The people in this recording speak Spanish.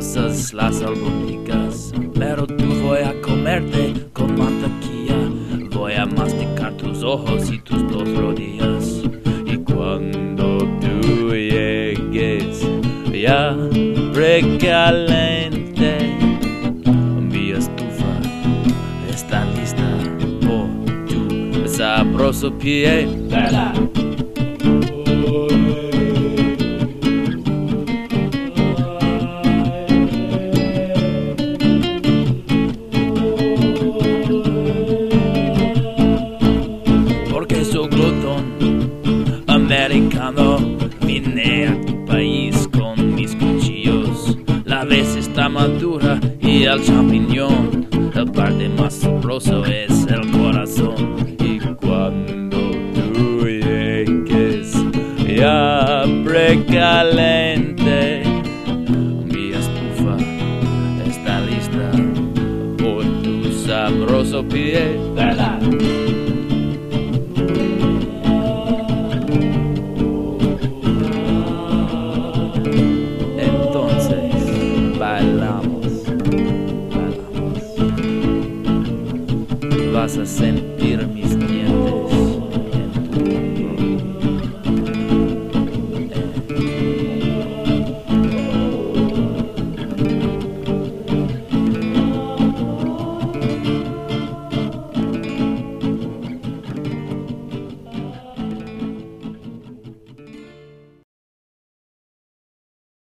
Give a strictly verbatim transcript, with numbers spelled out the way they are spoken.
deliciosas las albóndigas, pero tú voy a comerte con mantequilla. Voy a masticar tus ojos y tus dos rodillas. Y cuando tú llegues ya precalente, mi estufa está lista por tu sabroso pie. ¿Verdad? Porque soy glotón americano, vine a tu país con mis cuchillos. La res está madura y el champiñón, la parte más sabroso es el corazón. Y cuando tú llegues ya precalente, mi estufa está lista por tu sabroso pie. ¿Verdad? Bailamos, bailamos. Vas a sentir mis dientes